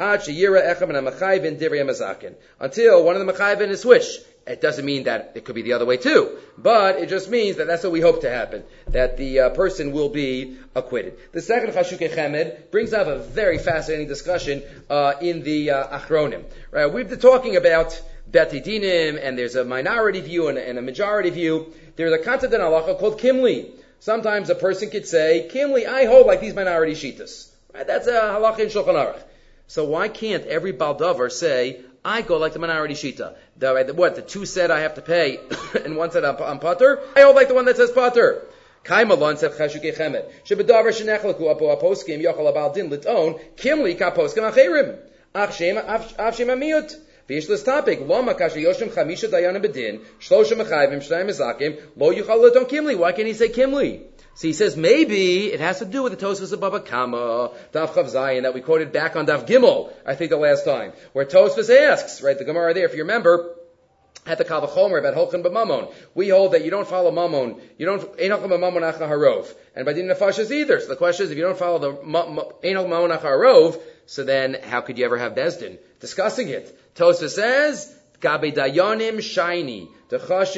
Until one of the machayvin is switched. It doesn't mean that it could be the other way too, but it just means that that's what we hope to happen, that the person will be acquitted. The second Chashukei Chemed brings up a very fascinating discussion in the Achronim. Right, we've been talking about Bet Dinim, and there's a minority view and a majority view. There's a concept in halacha called Kimli. Sometimes a person could say, Kimli, I hold like these minority shitas. Right, that's a halacha in Shulchan Aruch. So why can't every baldavar say, I go like the minority shita? The two said I have to pay, and one said I'm pater? I hold like the one that says pater. Kaimalon said Chashukei Chemed. Shebedavar shenechlaku apo aposkim yochal abal din liton kimli kaposkim acherim. Avshem amiyut. Fish this topic. Loma kasha yoshim chamisha dayanim bedin shlosha mechayvim shnayim mezakim lo yuchal liton kimli. Why can't he say kimli? So he says maybe it has to do with the Tosfos of Baba Kama, Daf Chav Zayin, that we quoted back on Daf Gimel, I think the last time, where Tosfos asks, right, the Gemara there, if you remember, at the Kavachomer about Holchan b'Mamon, we hold that you don't follow Mamon, you don't, Ein Holchan b'Mamon acha harov, and by Din Nefashas either. So the question is, if you don't follow the Ein Holchan b'Mamon acha harov, so then how could you ever have Bezdin discussing it? Tosfos says, Gabe dayanim shiny. And as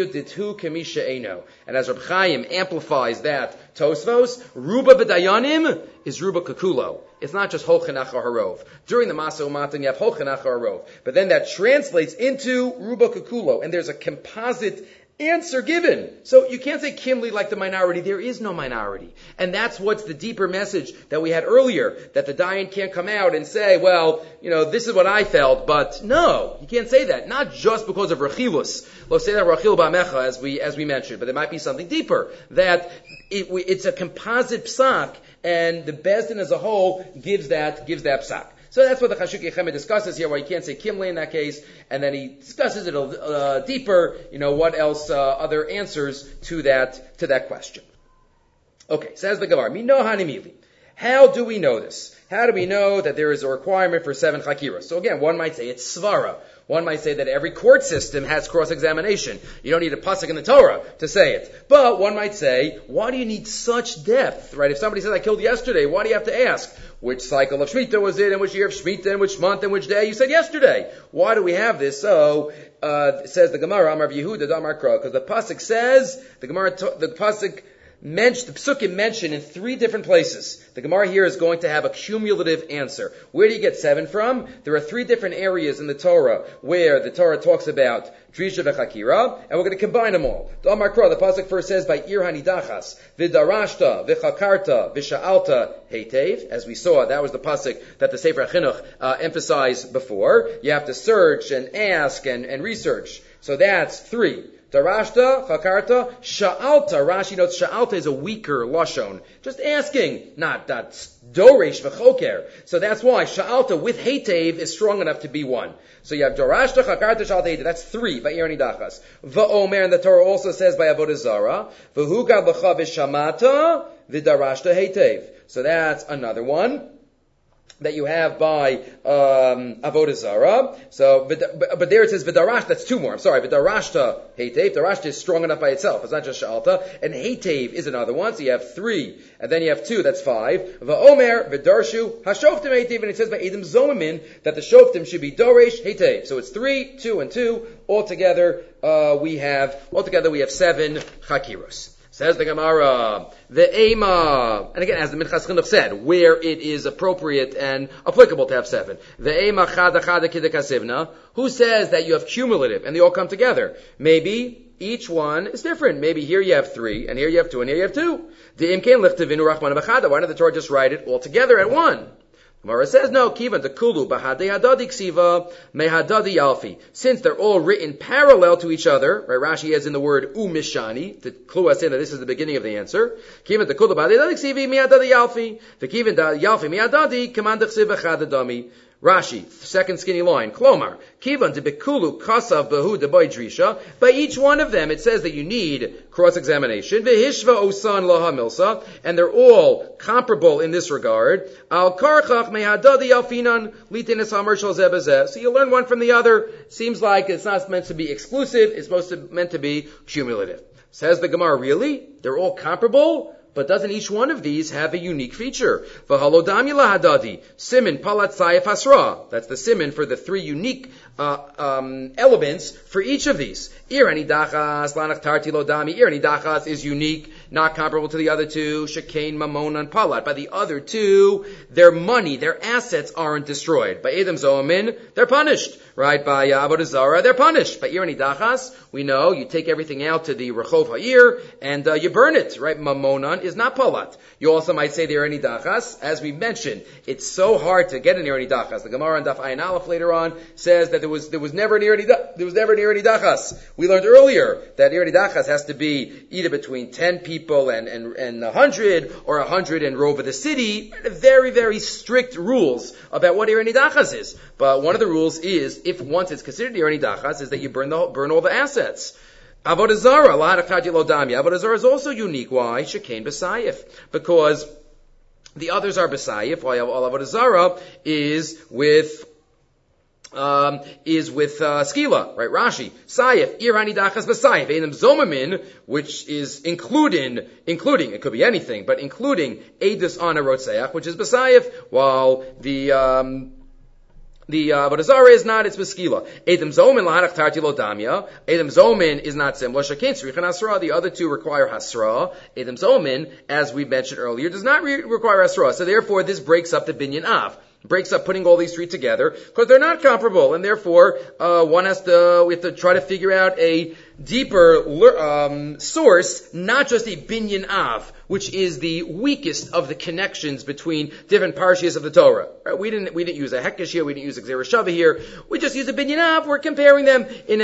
Reb Chaim amplifies that Tosfos, Ruba b'dayanim is Ruba kakulo. It's not just Holchan achar harov. During the Masa Umatan you have Holchan achar harov. But then that translates into Ruba kakulo. And there's a composite answer given. So you can't say Kimli like the minority. There is no minority. And that's what's the deeper message that we had earlier, that the Dayan can't come out and say, well, this is what I felt, but no, you can't say that. Not just because of Rechilus. Let's say that Rachil Ba'mecha, as we mentioned, but there might be something deeper, that it's a composite psak, and the Bezdin as a whole gives that psak. So that's what the Chashukei Chemed discusses here, why you can't say Kimli in that case, and then he discusses it deeper, what else, other answers to that question. Okay, says the Gemara, Mino Hanimili. How do we know this? How do we know that there is a requirement for 7 chakiros? So again, one might say it's svara. One might say that every court system has cross-examination. You don't need a pasuk in the Torah to say it. But one might say, why do you need such depth, right? If somebody says, I killed yesterday, why do you have to ask which cycle of Shemitah was it, and which year of Shemitah, and which month, and which day? You said yesterday. Why do we have this? So, says the Gemara, Amar Yehuda, Damar Kra, because the pasuk says, the Psukim mentioned in 3 different places. The Gemara here is going to have a cumulative answer. Where do you get 7 from? There are 3 different areas in the Torah where the Torah talks about Drisha v'Chakira, and we're going to combine them all. The Amar Kra, the pasuk first says, by Ir Hanidachas, V'darashta, V'chakarta, V'sha'alta, Heitev. As we saw, that was the pasuk that the Sefer HaChinuch emphasized before. You have to search and ask and research. So that's 3. Darashta, Chakarta, Sha'alta. Rashi notes Sha'alta is a weaker lashon. Just asking, not Doresh v'choker. So that's why Sha'alta with Heitev is strong enough to be 1. So you have Darashta, Chakarta, Sha'alta, Heitev. That's 3 by Irani Dachas. V'omer, and the Torah also says by Avodah Zarah, V'hugad l'cha v'shamata, v'darashta Heitev. So that's another one that you have by Avodah Zarah. So, but there it says V'darash. That's 2 more. I'm sorry. V'darashta Heitev. Darashta is strong enough by itself. It's not just Sha'alta. And Heitev is another one. So you have 3, and then you have 2. That's 5. V'omer V'darshu Hashoftim Heitev. And it says by Edom Zomimin that the Shoftim should be Doresh Heitev. So it's 3, 2, and 2. Altogether we have 7 chakiros. Says the Gemara, the Ema, and again, as the Minchas Chinuch said, where it is appropriate and applicable to have 7. The Ema chada chada kidekasivna, who says that you have cumulative and they all come together? Maybe each one is different. Maybe here you have 3, and here you have 2, and here you have 2. The Imkein lichtavinu rachmana b'chada. Why did the Torah just write it all together at 1? Gemara says, no, kivan the kulu bahadei hadadi ksiva mehadadi alfi. Since they're all written parallel to each other, right? Rashi has in the word umishani to clue us in that this is the beginning of the answer. Kivan the kulu bahadei hadadi ksivi mehadadi alfi. The kivan da yalfi mehadadi command ksiva chadadami. Rashi, second skinny line, Klomar, Kivan de Bekulu Kasav Bahu de Boydrisha. By each one of them, it says that you need cross-examination. Vehishva Osan Laha Milsa, and they're all comparable in this regard. Al Karchach Mehadadi Alfinan Litinis Hamar Shal Zebazeh. So you learn one from the other. Seems like it's not meant to be exclusive, it's meant to be cumulative. Says the Gemara, really? They're all comparable? But doesn't each one of these have a unique feature? V'halodami lahadadi, simin palat sayef hasra. That's the simin for the 3 unique elements for each of these. Irani dachas, lanach tarti lodami. Irani dachas is unique, not comparable to the other 2. Shekain mamon and palat. By the other 2, their money, their assets aren't destroyed. By Edom Zoamin, they're punished. Right? By Avodah Zarah, they're punished. By Irani dachas, we know you take everything out to the Rechov Ha'ir and you burn it. Right? Mamonan is not palat. You also might say the Irani dachas. As we mentioned, it's so hard to get an Irani dachas. The Gemara on Daf Ayin Aleph later on says that there was never an Irani dachas. We learned earlier that Irani dachas has to be either between 10 people people and 100, or 100 and rove of the city. Very, very strict rules about what Ir Nidachas is. But one of the rules is, if once it's considered Ir Nidachas, is that you burn all the assets. Avodah Zarah, Avodah Zarah is also unique. Why? Shekain B'Sayif. Because the others are B'Sayif, while Avodah Zarah is with skila, right? Rashi, Sayif, Irani Dachas B'Sayif, Einem Zomamin, which is including, it could be anything, but including Eidus on a Rotseach, which is B'Sayif, while the Avodah Zarah is not, it's B'Skila. Edom Zomin Lahanach Tarti Lo Damya. Edom Zomin is not similar. Shekain Tzrichan Hasra. The other two require Hasra. Edom Zomin, as we mentioned earlier, does not require Hasra. So therefore, this breaks up the Binyan Av. Breaks up putting all these three together, because they're not comparable, and therefore, we have to try to figure out a deeper source, not just a binyan av, which is the weakest of the connections between different parshas of the Torah. Right? We didn't use a hekesh here, we didn't use a gzera shava here, we just used a binyan av. We're comparing them in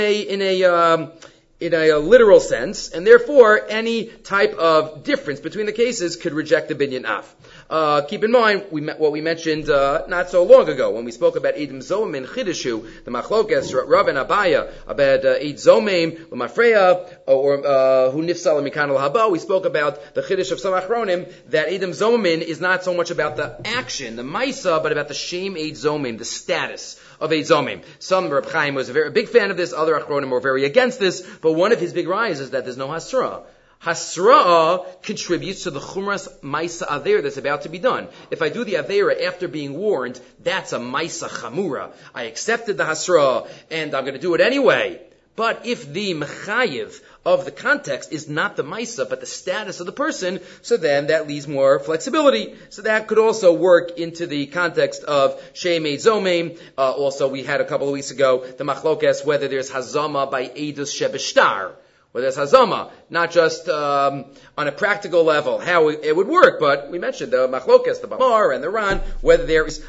a literal sense, and therefore any type of difference between the cases could reject the binyan av. Keep in mind what we mentioned not so long ago when we spoke about Edom Zomim and Chidushu, the Machlokas, Rav and Abaya, about Ed Zomim, Lamafreya, or who Nifsal Mikan al-Haba. We spoke about the Chidush of some Achronim, that Edom Zomim is not so much about the action, the Maisa, but about the Shem Ed Zomim, the status of Ed Zomim. Some Reb Chaim was a very big fan of this, other Achronim were very against this, but one of his big rises is that there's no Hasra. Hasra contributes to the Chumras Maisa Aveira that's about to be done. If I do the Aveira after being warned, that's a Maisa Chamura. I accepted the Hasra, and I'm going to do it anyway. But if the Mechayiv of the context is not the Maisa, but the status of the person, so then that leaves more flexibility. So that could also work into the context of Shemei Zomim. Also, we had a couple of weeks ago, the Machlokes, whether there's Hazama by Eidus Shebeshtar, whether it's Hazama, not just on a practical level, how it would work, but we mentioned the Machlokas, the Bamar, and the Ran, whether there is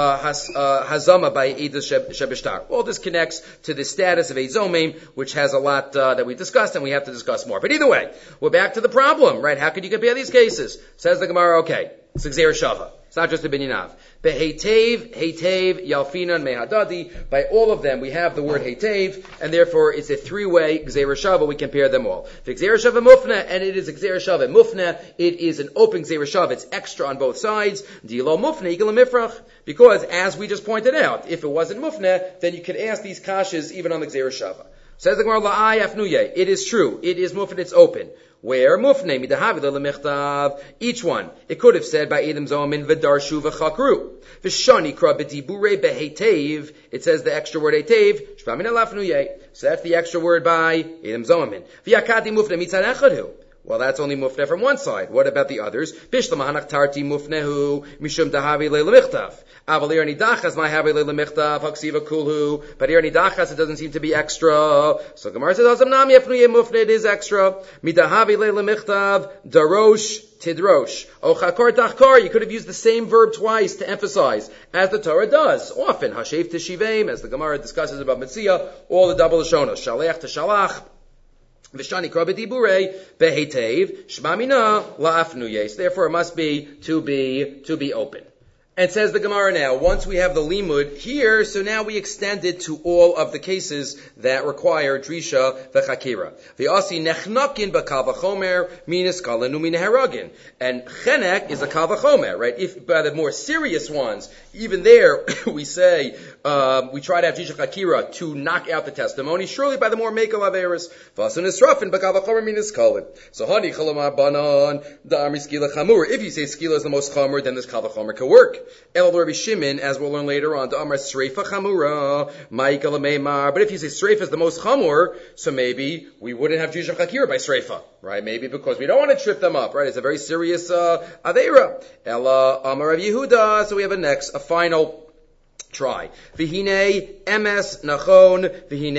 Hazama by Eidus Shebeshtar. All this connects to the status of Eid Zomim, which has a lot that we discussed, and we have to discuss more. But either way, we're back to the problem, right? How could you compare these cases? Says the Gemara, okay, it's a Gzeir Shava. It's not just a Binyanav. Behetev, Hetev, Yalfinan, Mehadadi. By all of them, we have the word Hetev, and therefore it's a three-way Gzeir Shava. We compare them all. The Gzeir Shava Mufna, and it is a Gzeir Shava Mufna. It is an open Gzeir Shava. It's extra on both sides. Dilo Mufna, Igel Mifrach. Because, as we just pointed out, if it wasn't Mufna, then you could ask these kashas even on the Gzeir Shava. Says the Gemara, La'ai Afnuye. It is true. It is Mufna, it's open. Where mufne midahavi lemechtav, each one it could have said by Edom Zomin v'darshu v'chakru v'shani kra b'dibure behetev. It says the extra word hetev shpamin alafnuye. So that's the extra word by Edom Zomin. V'yakati mufne mitzad echadu. Well, that's only mufne from one side. What about the others? Bishlam hanach tarti mufnehu mishum dahavi le'lemichtav. Aval ir nidachas my havi le'lemichtav haksiva kulhu. But ir nidachas it doesn't seem to be extra. So Gemara says azam nami afnuye mufne, it is extra. Midahavi le'lemichtav darosh tidrosh. O chakor tachkor. You could have used the same verb twice to emphasize, as the Torah does often. Hashev teshivim, as the Gemara discusses about Metzia, all the double lashonos. Shalech to shalach. V'shani kra b'dibure behetev shmamina la'afnuye. So therefore, it must be to be open. And says the Gemara now, once we have the limud here, so now we extend it to all of the cases that require drisha v'chakira. V'asi nechnakin b'kal v'chomer minas kalenu min haragin. And chenek is a kal v'chomer, right? If by the more serious ones, even there we say we try to have drisha chakira to knock out the testimony. Surely by the more mekel averis, v'asun esrafin b'kal v'chomer minas kalin. So hani chalamar banan da'amri skila chamur. If you say skila is the most chamur, then this kal v'chomer can work. El Rabbi Shimon, as we'll learn later on, Amar Sreifa Chamura, Ma'ikal Meimar. But if you say Sreifa is the most chamur, so maybe we wouldn't have Drisha Chakira by Sreifa, right? Maybe because we don't want to trip them up, right? It's a very serious Aveira. Ella Amar Rav Yehuda. So we have a final try. V'hinei emes nachon,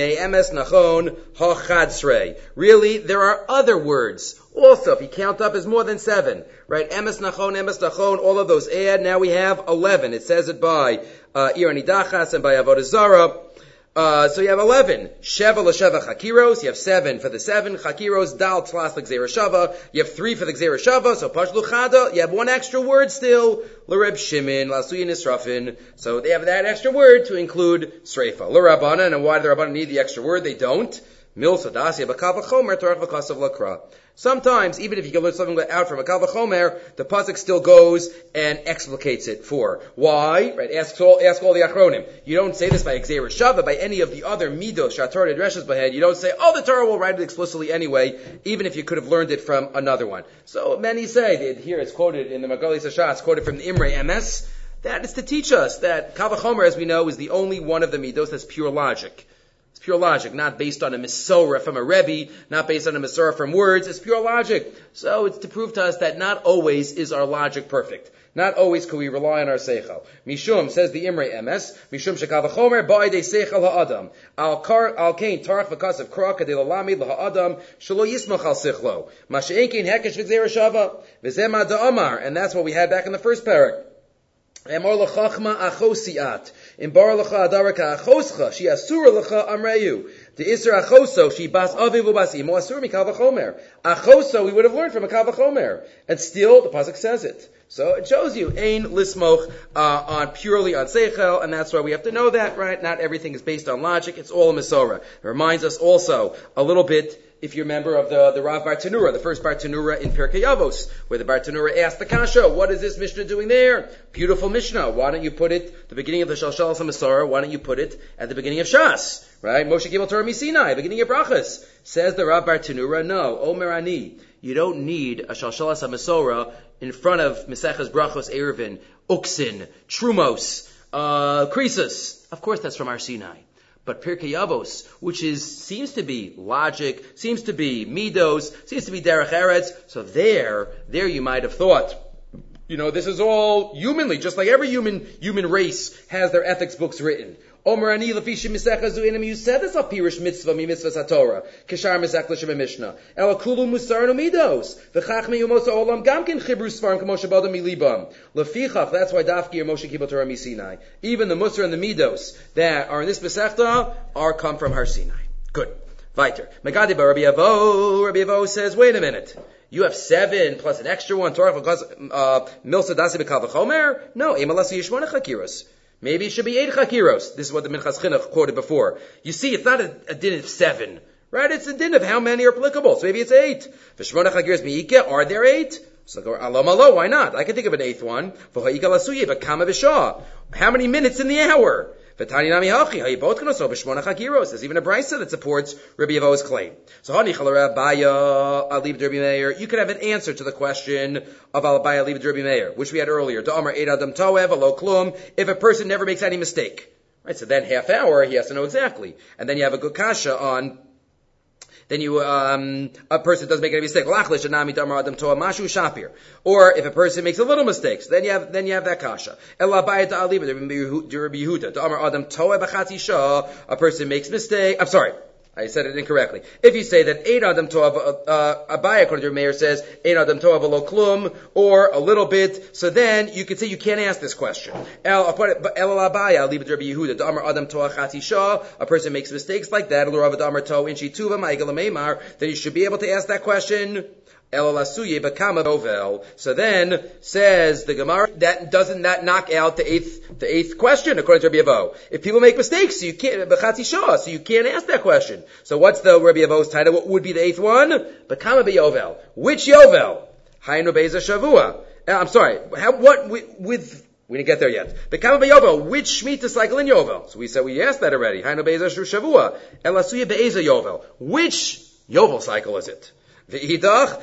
ha-chadsrei. Really, there are other words. Also, if you count up, is more than 7, right? Emes nachon, all of those add. Now we have 11. It says it by Ir Nidachas and by Avodah Zarah. So you have 11. Sheva l'sheva chakiros. You have 7 for the 7 chakiros. Dal tlas l'gzeira shava. You have 3 for the gzeira shava. So pashlu chada. You have 1 extra word still. L'reb shimin l'asuyin nisrafin. So they have that extra word to include sreifa. L'rabbanan. And why do the Rabbanan need the extra word? They don't. Mil sadasya b'kav v'chomer torach v'kasav l'kra. Sometimes, even if you can learn something out from a Kal V'chomer, the pasuk still goes and explicates it for. Why? Right? Ask all the achronim. You don't say this by Gzeira Shava, by any of the other midos, Shator Dreshes Bahed. You don't say, the Torah will write it explicitly anyway, even if you could have learned it from another one. So many say, here it's quoted in the Magali Sasha, it's quoted from the Imre MS, that is to teach us that Kal V'chomer, as we know, is the only one of the midos that's pure logic. It's pure logic, not based on a Mesorah from a Rebbe, not based on a Mesorah from words. It's pure logic. So it's to prove to us that not always is our logic perfect. Not always can we rely on our seichel. Mishum, says the Imre MS, Mishum shekal v'chomer ba'idei seichel ha'adam. Al kain tarach v'kasav kra kadei lalamid l'ha'adam shelo yismach al sichlo. Ma she'en kein hekesh v'gzeira shava. V'zeh ma da'amar. And that's what we had back in the first parak. Emor l'chachma achosiat. In bar l'cha adaraka achoscha. She asura l'cha amreyu. The isra achoso. She bas avivu bas imo asura mikal v'chomer. Achoso we would have learned from a kal v'chomer. And still the pasuk says it. So it shows you ein lismoch on purely on seichel, and that's why we have to know that, right? Not everything is based on logic. It's all a Mesorah. It reminds us also a little bit, if you're a member of the Rav Bartanura, the first Bartanura in Pirkei Avos, where the Bartanura asked the Kasha, what is this Mishnah doing there? Beautiful Mishnah. Why don't you put it, the beginning of the Shalshalas HaMesorah, why don't you put it at the beginning of Shas? Right? Moshe Gibel Torah Misinai, beginning of Brachas. Says the Rav Bartanura, no, Omer Ani, you don't need a Shalshalas HaMesorah in front of Meseches Brachos Eruvin, Uksin, Trumos, Krisus. Of course that's from Har Sinai. But Pirkei Avos, which seems to be logic, seems to be midos, seems to be derech eretz, so there you might have thought, this is all humanly, just like every human race has their ethics books written. Omer ani lefishim misecha zu enim. You said this al pirish mitzvah mi mitzvahs haTorah. Kishar misech l'shem mishnah. El kulu musar no midos. V'chachmei umos ha'olam gam ken chibru svarim k'mo shebadam milibam. Lefichach. That's why Dafki or Moshe Kibel Torah Misinai. Even the musar and the midos that are in this mesechta come from Har Sinai. Good. Weiter. Megadi ba Rabbi Avo. Rabbi Avo says, wait a minute. You have 7 plus an extra one. Torah milsa dasi b'kal v'chomer? No. Emalasi yishmona chakiros. Maybe it should be 8 chakiros. This is what the Minchas Chinuch quoted before. You see, it's not a din of 7, right? It's a din of how many are applicable. So maybe it's 8. V'shmona chakiros mi'ike, are there 8? So alom alo, why not? I can think of an 8th one. V'ha'ika lasuye, v'kama v'shah. How many minutes in the hour? V'tani nami hachi, ha'yibot k'noso b'shmona chakiros. There's even a brisa that supports Rabbi Avo's claim. So hani chalera Abaya, Alib Derbi Meir. You could have an answer to the question of Abaya, Alib Derbi Meir, which we had earlier. Da'amar eid adam toev, alo klum. If a person never makes any mistake. Right, so then half hour, he has to know exactly. And then you have a good kasha on, then a person doesn't make any mistake. Or if a person makes a little mistake, then you have that kasha. A person makes mistake. I'm sorry. I said it incorrectly. If you say that 8 adam toav, Abaya, according to Meir, says 8 adam toav alo klum, or a little bit, so then you could say you can't ask this question. El Abaya, leave it to Rabbi Yehuda. Damar adam toa chati shah. A person makes mistakes like that. Damar to inchi tuva ma'igel meimar. Then you should be able to ask that question. So then, says the Gemara, that doesn't that knock out the eighth question, according to Rabbi Avo. If people make mistakes, so you can't ask that question. So what's the Rabbi Avo's title? What would be the 8th one? Bekama beYovel. Which Yovel? Haynu Be'ezah Shavua. I'm sorry, we didn't get there yet. Bekama beYovel. Which Shemitah cycle in Yovel? So we said we asked that already. Haynu Be'ezah Shavua. Elasuya Be'ezah Yovel. Which Yovel cycle is it? Once we know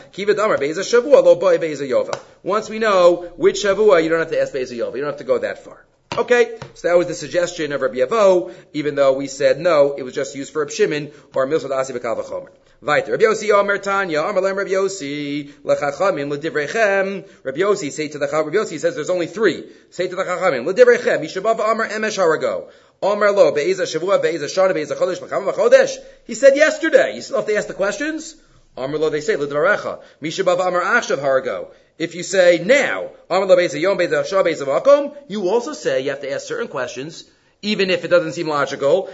which Shavua, you don't have to ask Be'ezah Yovel. You don't have to go that far. Okay, so that was the suggestion of Rabbi Avo, even though we said no, it was just used for Reb Shimon or Milsad Asi B'Kal V'Chomer. Weiter. Rabbi Yossi Omer Tanya, Omer Lem Rabbi Yossi, L'Chachamim L'Divrechem. Rabbi Yossi Rabbi Yossi says there's only 3. Say to the Chachamim, L'Divrechem, Yishabav Omer Emesh Harago. Omer Lo, Be'ezah Shavua, Be'ezah Shana, Be'ezah Chodesh, B'Chama V'Chodesh. He said yesterday. You still have to ask the questions? Amar lo, they say, l'dvarecha. Mishabav amar achshav harago. If you say now, amar lo be'ezah yom be'ezah shah be'ezah vakom, you also say you have to ask certain questions even if it doesn't seem logical.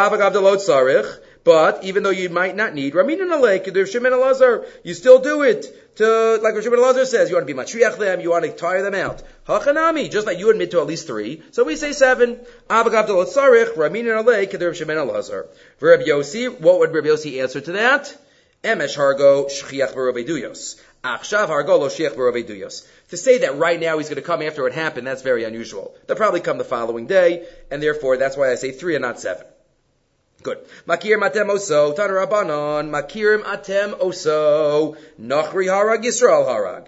But even though you might not need Ramin and Alek, Rav Shimon Elazar, you still do it to, like Rav Shimon Elazar says, you want to be matriach them, you want to tire them out. Hachanami, just like you admit to at least 3, so we say 7. Avagav delot sarich, Ramin and Alek, Rav Shimon Elazar. For Rabbi Yossi, what would Rabbi Yossi answer to that? Emesh hargo shchiach b'rovei duyos. Achshav hargo lo shchiach b'rovei duyos. To say that right now he's going to come after it happened, that's very unusual. They'll probably come the following day, and therefore that's why I say 3 and not 7. Good. Makirim atem oso, Tana Rabbanon, makirim atem oso, nachri harag Yisrael harag.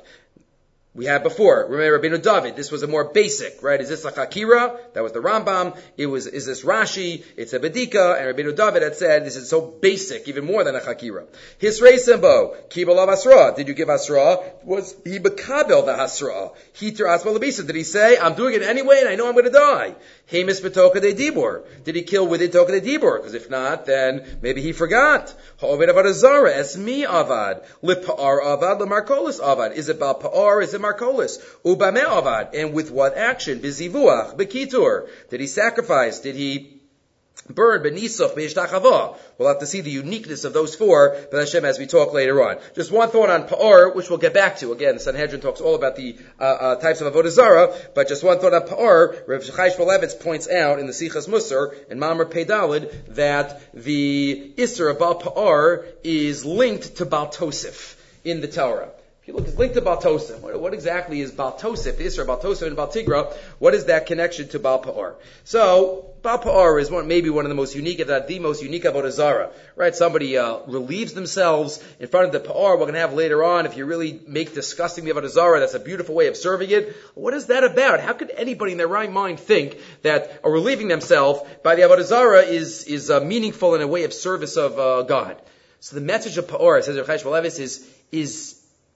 We had before, remember Rabbeinu David, this was a more basic, right? Is this a Chakira? That was the Rambam. Is this Rashi? It's a Bedika. And Rabbeinu David had said, this is so basic, even more than a Chakira. Hisrei Simbo, Kibalav Asra. Did you give Asra? Was he Bekabel the Hasra? Hiter Asma Labisa. Did he say, I'm doing it anyway and I know I'm going to die? Hemis Betoka de Dibor. Did he kill with it Toka de Dibor? Because if not, then maybe he forgot. Ha'ovid Avad Azara, Esmi Avad. Lipa'ar Avad, Lemarkolis Avad. Is it Bal Pa'ar? Is it Markolis? Ubame Avad. And with what action? Bizivuach, Bekitur. Did he sacrifice? Did he burn Benisuf, Beishtachava? We'll have to see the uniqueness of those 4, but Hashem, as we talk later on. Just one thought on Pa'ar, which we'll get back to. Again, Sanhedrin talks all about the types of Avodah Zarah, but just one thought on Pa'ar. Rav Chaim Shmulevitz points out in the Sichas Musar, in Mamar Peidalid, that the Isser of Baal Pa'ar is linked to Baal Tosif in the Torah. If you look, it's linked to Baal Tosif. What exactly is Baal Tosif? The Isra Baal Tosif and Baal Tigra. What is that connection to Baal Pa'ar? So, Baal Pa'ar is maybe one of the most unique, if not the most unique Avodah Zarah. Right? Somebody relieves themselves in front of the Pa'ar. We're going to have later on, if you really make disgusting the Avodah Zarah, that's a beautiful way of serving it. What is that about? How could anybody in their right mind think that relieving themselves by the Avodah Zarah is meaningful in a way of service of God? So the message of Pa'ar, says Rav Chaim Shmulevitz, is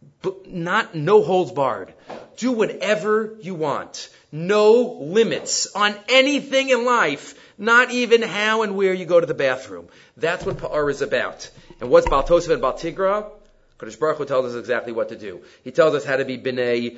not no holds barred. Do whatever you want. No limits on anything in life. Not even how and where you go to the bathroom. That's what Pa'ar is about. And what's Baal Tosef and Baal Tigra? Kadosh Baruch Hu tells us exactly what to do. He tells us how to be B'nai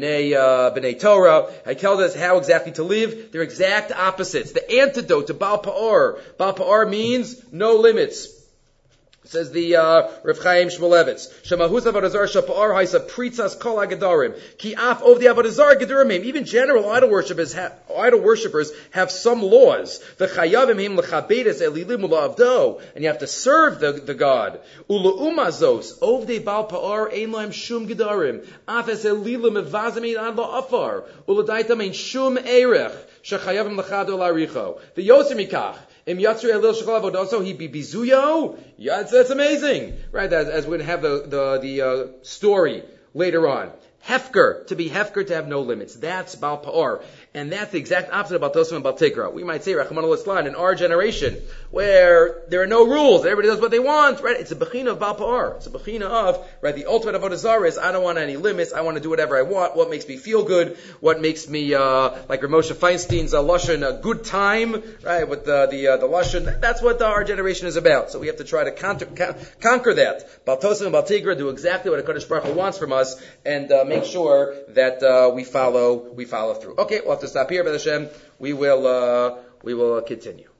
Torah. He tells us how exactly to live. They're exact opposites. The antidote to Baal Pa'ar. Baal Pa'ar means no limits. Says the Rav Chaim Shmulevitz, Shemahus Avodah Zarah Shapa'ar Haisa Pritzas Kol Hagadarim Ki Af Of the Avodah Zarah Gedurimim. Even general idol worshippers have some laws. The Chayavim Him Lechabedes Elilim U'La'avdo, and you have to serve the God. U'La'umazos Ovdei Baal Pa'ar Ein Laim Shum Gedarim Afes Elilim Evazim Ad La'afar U'Ladaitam Ein Shum Erech Shechayavim Lechado La'aricho. The Yosim Mikach. Im Yatzri Elil Shekol Avodaso He Be Bizuyo. Yeah, that's amazing, right? As we're going to have the story later on. Hefker, to be Hefker, to have no limits. That's Baal Pa'ar. And that's the exact opposite of Baal Tosef and Baal Tigra. We might say, Rachmana litzlan, in our generation, where there are no rules, everybody does what they want, right? It's a bechina of Baal Pa'ar. It's a bechina of, right, the ultimate Avodah Zarah is, I don't want any limits, I want to do whatever I want, what makes me feel good, what makes me, like Ramosha Feinstein's Lashon, a good time, right, with the Lashon. That's what our generation is about. So we have to try to conquer that. Baal Tosef and Baal Tigra do exactly what HaKadosh Baruch Hu wants from us, and make sure that we follow through. Okay, we'll have to stop here, B'ez Hashem. We will continue.